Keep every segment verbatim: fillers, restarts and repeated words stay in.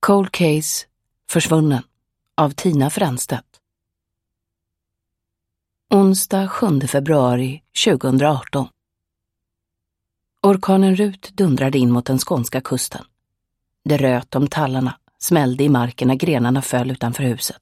Cold Case Försvunnen av Tina Fränstedt. Onsdag sjunde februari tjugohundraarton. Orkanen Rut dundrade in mot den skånska kusten. Det röt om tallarna, smällde i marken när grenarna föll utanför huset.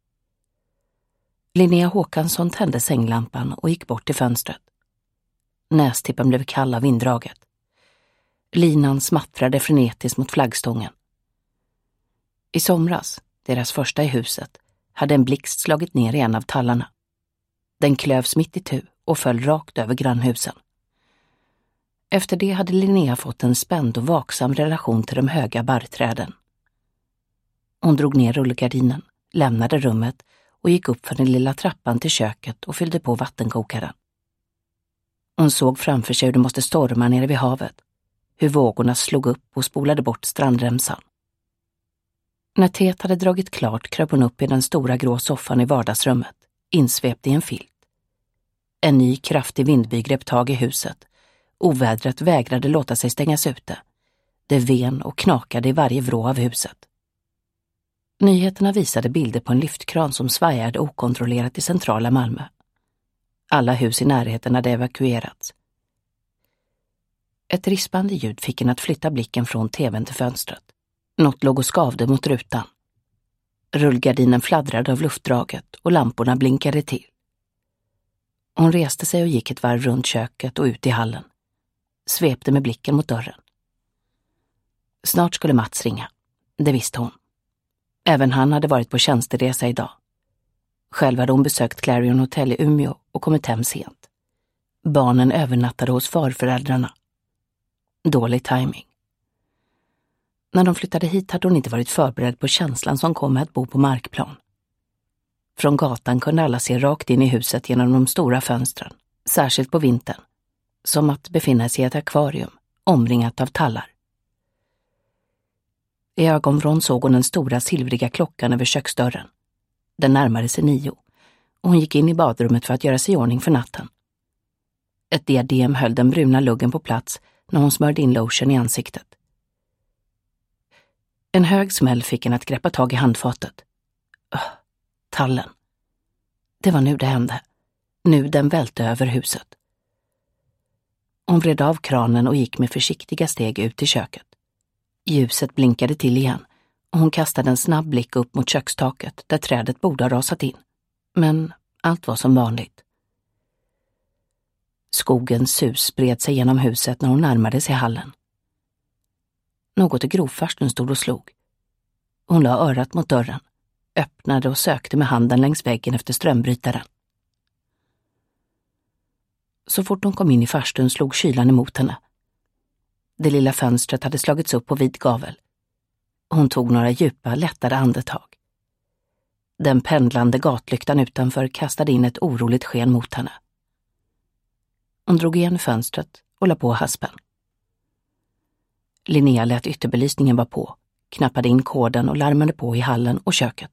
Linnea Håkansson tände sänglampan och gick bort till fönstret. Nästippen blev kall av vinddraget. Linan smattrade frenetiskt mot flaggstången. I somras, deras första i huset, hade en blixt slagit ner i en av tallarna. Den klövs mitt i tu och föll rakt över grannhusen. Efter det hade Linnea fått en spänd och vaksam relation till de höga barrträden. Hon drog ner rullgardinen, lämnade rummet och gick upp för den lilla trappan till köket och fyllde på vattenkokaren. Hon såg framför sig hur det måste storma nere vid havet, hur vågorna slog upp och spolade bort strandremsan. När teet hade dragit klart kröp hon upp i den stora grå soffan i vardagsrummet, insvept i en filt. En ny kraftig vindby grep tag i huset. Ovädret vägrade låta sig stängas ute. Det ven och knakade i varje vrå av huset. Nyheterna visade bilder på en lyftkran som svajade okontrollerat i centrala Malmö. Alla hus i närheten hade evakuerats. Ett rispande ljud fick en att flytta blicken från tvn till fönstret. Något låg och skavde mot rutan. Rullgardinen fladdrade av luftdraget och lamporna blinkade till. Hon reste sig och gick ett varv runt köket och ut i hallen. Svepte med blicken mot dörren. Snart skulle Mats ringa. Det visste hon. Även han hade varit på tjänsteresa idag. Själv hade hon besökt Clarion Hotel i Umeå och kommit hem sent. Barnen övernattade hos farföräldrarna. Dålig timing. När de flyttade hit hade hon inte varit förberedd på känslan som kom med att bo på markplan. Från gatan kunde alla se rakt in i huset genom de stora fönstren, särskilt på vintern, som att befinna sig i ett akvarium, omringat av tallar. I ögonvrån såg hon den stora silvriga klockan över köksdörren. Den närmade sig nio, och hon gick in i badrummet för att göra sig i ordning för natten. Ett diadem höll den bruna luggen på plats när hon smörde in lotion i ansiktet. En hög smäll fick henne att greppa tag i handfatet. Öh, tallen. Det var nu det hände. Nu den välte över huset. Hon vred av kranen och gick med försiktiga steg ut i köket. Ljuset blinkade till igen och hon kastade en snabb blick upp mot kökstaket där trädet borde ha rasat in. Men allt var som vanligt. Skogens sus spred sig genom huset när hon närmade sig hallen. Något i grovfarstun stod och slog. Hon la örat mot dörren, öppnade och sökte med handen längs väggen efter strömbrytaren. Så fort hon kom in i farstun slog kylan emot henne. Det lilla fönstret hade slagits upp på vid gavel. Hon tog några djupa, lättare andetag. Den pendlande gatlyktan utanför kastade in ett oroligt sken mot henne. Hon drog igen fönstret och la på haspen. Linnea lät ytterbelysningen vara på, knappade in koden och larmade på i hallen och köket.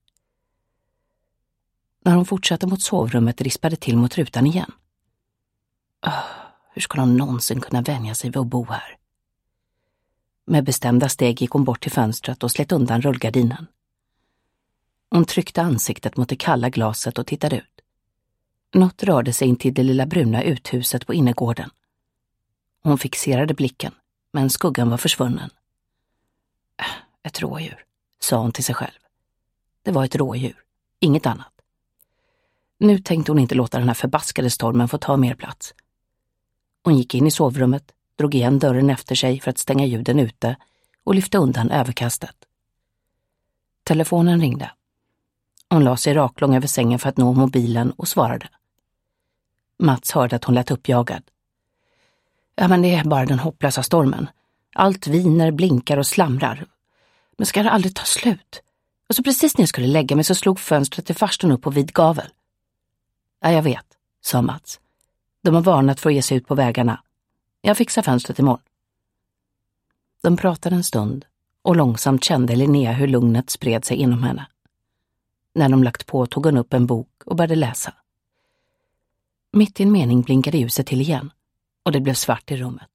När hon fortsatte mot sovrummet rispade till mot rutan igen. Oh, hur skulle hon någonsin kunna vänja sig vid att bo här? Med bestämda steg gick hon bort till fönstret och slet undan rullgardinen. Hon tryckte ansiktet mot det kalla glaset och tittade ut. Något rörde sig in till det lilla bruna uthuset på innergården. Hon fixerade blicken, men skuggan var försvunnen. Ett rådjur, sa hon till sig själv. Det var ett rådjur, inget annat. Nu tänkte hon inte låta den här förbaskade stormen få ta mer plats. Hon gick in i sovrummet, drog igen dörren efter sig för att stänga ljuden ute och lyfte undan överkastet. Telefonen ringde. Hon la sig raklång över sängen för att nå mobilen och svarade. Mats hörde att hon lät uppjagad. Ja, men det är bara den hopplösa stormen. Allt viner, blinkar och slamrar. Men ska det aldrig ta slut? Och så precis när jag skulle lägga mig så slog fönstret till farstun upp på vid gavel. Ja, jag vet, sa Mats. De har varnat för att ge sig ut på vägarna. Jag fixar fönstret imorgon. De pratade en stund och långsamt kände Linnea hur lugnet spred sig inom henne. När de lagt på tog hon upp en bok och började läsa. Mitt i en mening blinkade ljuset till igen och det blev svart i rummet.